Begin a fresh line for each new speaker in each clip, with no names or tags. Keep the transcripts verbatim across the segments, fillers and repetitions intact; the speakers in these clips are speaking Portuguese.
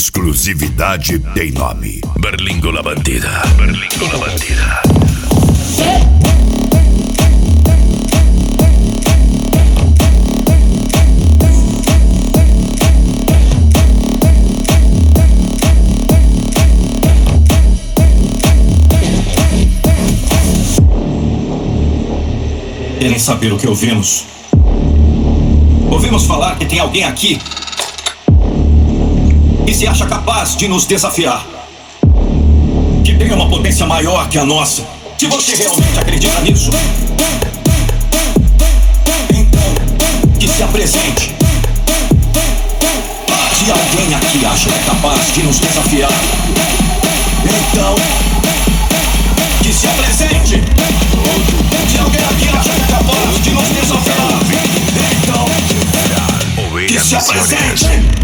exclusividade tem nome: Berlingo La Bandida. Berlingo La Bandida.
Querem saber o que ouvimos? Ouvimos falar que tem alguém aqui que se acha capaz de nos desafiar, que tem uma potência maior que a nossa. Se você realmente acredita nisso, então que se apresente. Se alguém aqui acha que é capaz de nos desafiar, então que se apresente. Se alguém aqui acha que é capaz de nos desafiar, então que se apresente.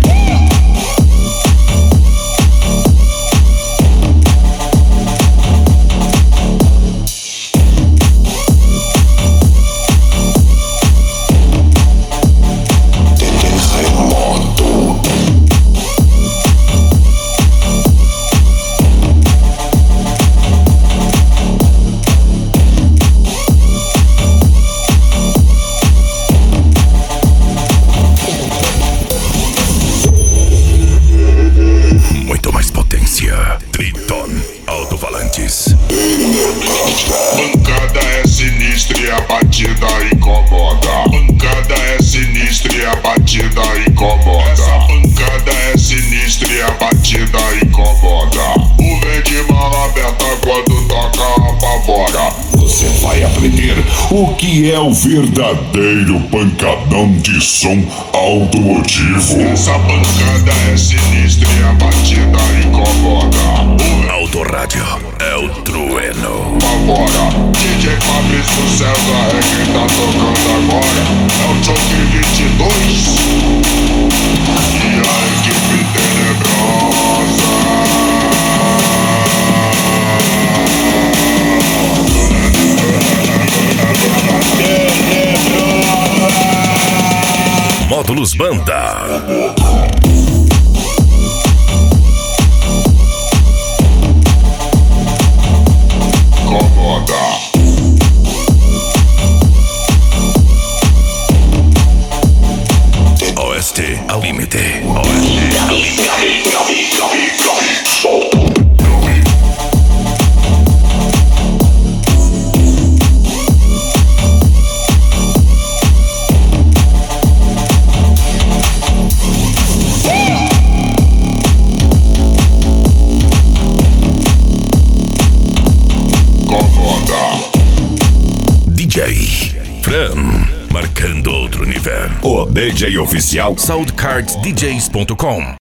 Triton Alto-Falantes.
Pancada é sinistra e a batida incomoda. Pancada é sinistra e a batida incomoda. Essa pancada é sinistra e a batida incomoda. O vem de mala aberta quando toca apavora.
Você vai aprender o que é o verdadeiro pancadão de som automotivo.
Essa pancada é sinistra e a batida incomoda.
Autorádio é o trueno.
Agora, D J Fabrício César é quem tá tocando agora. É o Choque vinte e dois e a equipe tenebrosa.
Módulos Banda. Oeste ao limite. Oeste ao limite. D J Fran, marcando outro nível.
O D J oficial
soundcards d js ponto com.